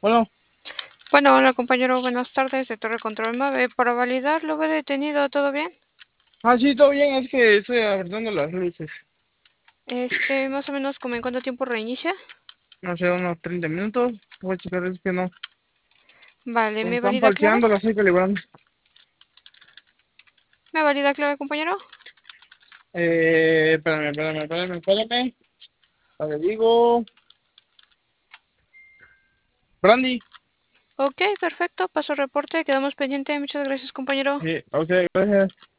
Bueno, Bueno, hola compañero, buenas tardes de Torre Control 9. Para validar, lo ve detenido, ¿todo bien? sí, todo bien, es que estoy apretando las luces. Más o menos como en cuánto tiempo reinicia. No sé, unos 30 minutos. Voy a checar, es que no. Vale, Como ¿me están valida clave? falseando, las estoy calibrando. ¿Me valida clave, compañero? Espérame. Le digo. Brandy. Ok, perfecto, paso reporte, quedamos pendiente. Muchas gracias, compañero. Sí, ok, gracias.